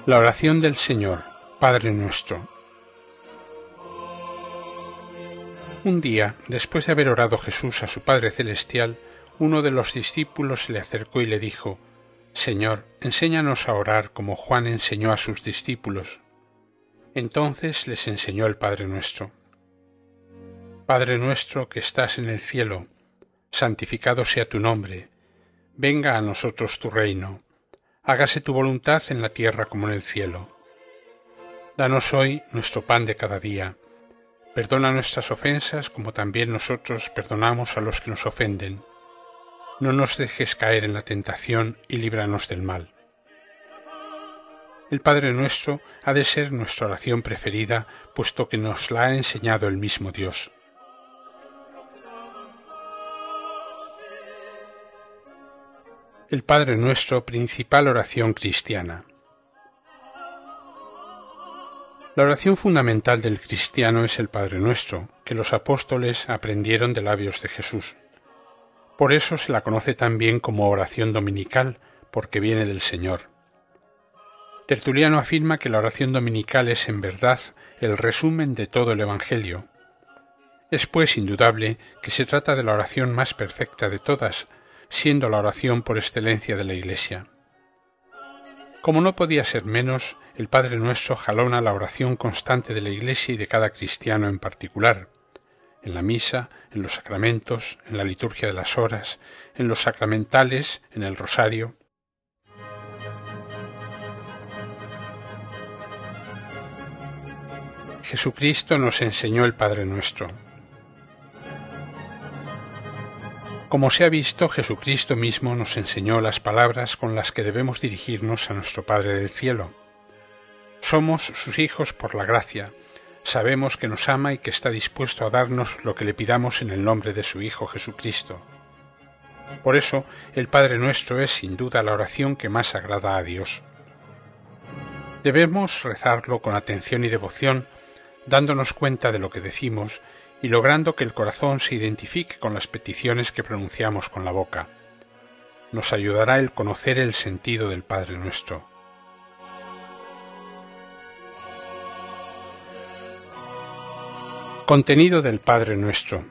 La oración del Señor, Padre nuestro. Un día, después de haber orado Jesús a su Padre Celestial, uno de los discípulos se le acercó y le dijo: Señor, enséñanos a orar como Juan enseñó a sus discípulos. Entonces les enseñó el Padre Nuestro. Padre nuestro que estás en el cielo, santificado sea tu nombre. Venga a nosotros tu reino. Hágase tu voluntad en la tierra como en el cielo. Danos hoy nuestro pan de cada día. Perdona nuestras ofensas como también nosotros perdonamos a los que nos ofenden. No nos dejes caer en la tentación y líbranos del mal. El Padre Nuestro ha de ser nuestra oración preferida, puesto que nos la ha enseñado el mismo Dios. El Padre Nuestro, principal oración cristiana. La oración fundamental del cristiano es el Padre Nuestro, que los apóstoles aprendieron de labios de Jesús. Por eso se la conoce también como oración dominical, porque viene del Señor. Tertuliano afirma que la oración dominical es en verdad el resumen de todo el Evangelio. Es pues indudable que se trata de la oración más perfecta de todas, siendo la oración por excelencia de la Iglesia. Como no podía ser menos, el Padre Nuestro jalona la oración constante de la Iglesia y de cada cristiano en particular, en la misa, en los sacramentos, en la liturgia de las horas, en los sacramentales, en el rosario. Jesucristo nos enseñó el Padre Nuestro. Como se ha visto, Jesucristo mismo nos enseñó las palabras con las que debemos dirigirnos a nuestro Padre del Cielo. Somos sus hijos por la gracia, sabemos que nos ama y que está dispuesto a darnos lo que le pidamos en el nombre de su Hijo Jesucristo. Por eso, el Padre Nuestro es sin duda la oración que más agrada a Dios. Debemos rezarlo con atención y devoción, dándonos cuenta de lo que decimos y logrando que el corazón se identifique con las peticiones que pronunciamos con la boca. Nos ayudará el conocer el sentido del Padre Nuestro. Contenido del Padre Nuestro.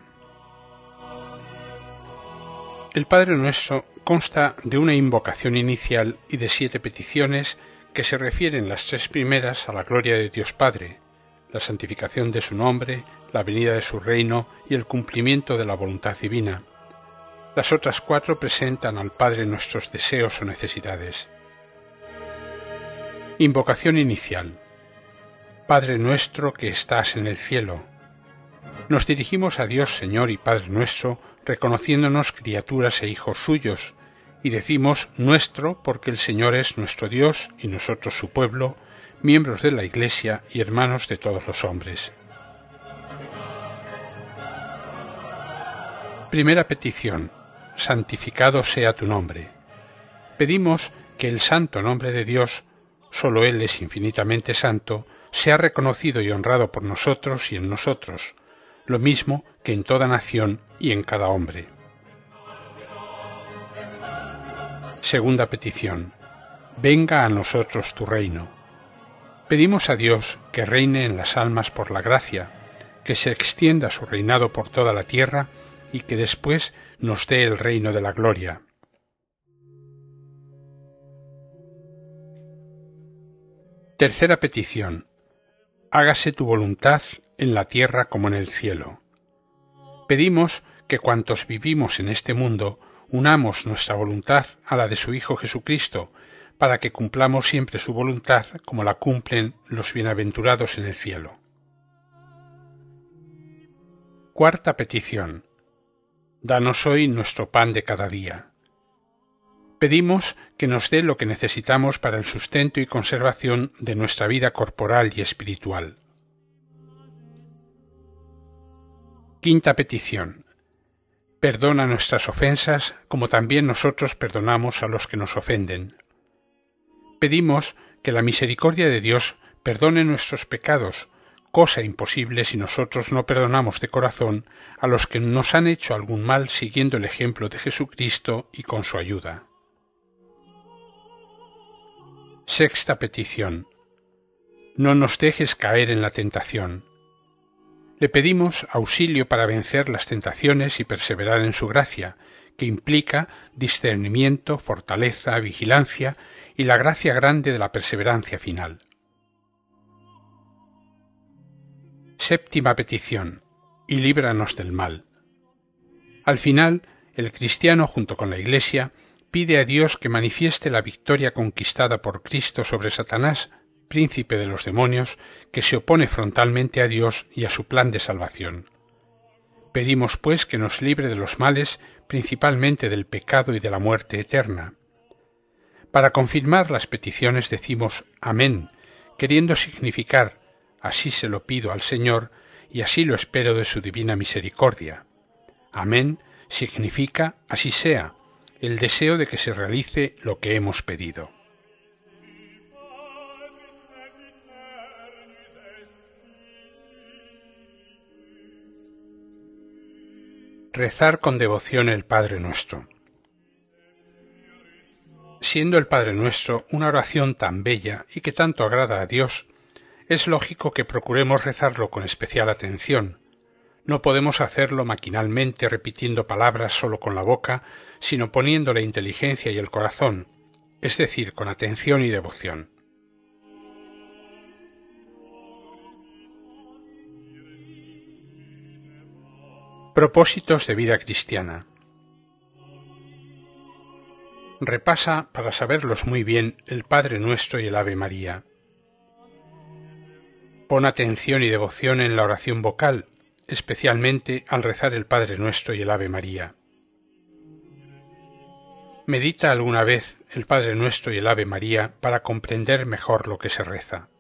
El Padre Nuestro consta de una invocación inicial y de 7 peticiones que se refieren las 3 primeras a la gloria de Dios Padre, la santificación de su nombre, la venida de su reino y el cumplimiento de la voluntad divina. Las otras 4 presentan al Padre nuestros deseos o necesidades. Invocación inicial. Padre nuestro que estás en el cielo. Nos dirigimos a Dios Señor y Padre nuestro, reconociéndonos criaturas e hijos suyos, y decimos nuestro porque el Señor es nuestro Dios y nosotros su pueblo, miembros de la Iglesia y hermanos de todos los hombres. Primera petición. Santificado sea tu nombre. Pedimos que el santo nombre de Dios, solo Él es infinitamente santo, sea reconocido y honrado por nosotros y en nosotros, lo mismo que en toda nación y en cada hombre. Segunda petición. Venga a nosotros tu reino. Pedimos a Dios que reine en las almas por la gracia, que se extienda su reinado por toda la tierra y que después nos dé el reino de la gloria. Tercera petición. Hágase tu voluntad en la tierra como en el cielo. Pedimos que cuantos vivimos en este mundo unamos nuestra voluntad a la de su Hijo Jesucristo, para que cumplamos siempre su voluntad como la cumplen los bienaventurados en el cielo. Cuarta petición. Danos hoy nuestro pan de cada día. Pedimos que nos dé lo que necesitamos para el sustento y conservación de nuestra vida corporal y espiritual. Quinta petición. Perdona nuestras ofensas como también nosotros perdonamos a los que nos ofenden. Pedimos que la misericordia de Dios perdone nuestros pecados, cosa imposible si nosotros no perdonamos de corazón a los que nos han hecho algún mal siguiendo el ejemplo de Jesucristo y con su ayuda. Sexta petición. No nos dejes caer en la tentación. Le pedimos auxilio para vencer las tentaciones y perseverar en su gracia, que implica discernimiento, fortaleza, vigilancia y la gracia grande de la perseverancia final. Séptima petición. Y líbranos del mal. Al final, el cristiano, junto con la Iglesia, pide a Dios que manifieste la victoria conquistada por Cristo sobre Satanás, príncipe de los demonios, que se opone frontalmente a Dios y a su plan de salvación. Pedimos, pues, que nos libre de los males, principalmente del pecado y de la muerte eterna. Para confirmar las peticiones decimos Amén, queriendo significar así se lo pido al Señor y así lo espero de su divina misericordia. Amén significa así sea, el deseo de que se realice lo que hemos pedido. Rezar con devoción el Padre Nuestro. Siendo el Padre Nuestro una oración tan bella y que tanto agrada a Dios, es lógico que procuremos rezarlo con especial atención. No podemos hacerlo maquinalmente repitiendo palabras solo con la boca, sino poniendo la inteligencia y el corazón, es decir, con atención y devoción. Propósitos de vida cristiana. Repasa, para saberlos muy bien, el Padre Nuestro y el Ave María. Pon atención y devoción en la oración vocal, especialmente al rezar el Padre Nuestro y el Ave María. Medita alguna vez el Padre Nuestro y el Ave María para comprender mejor lo que se reza.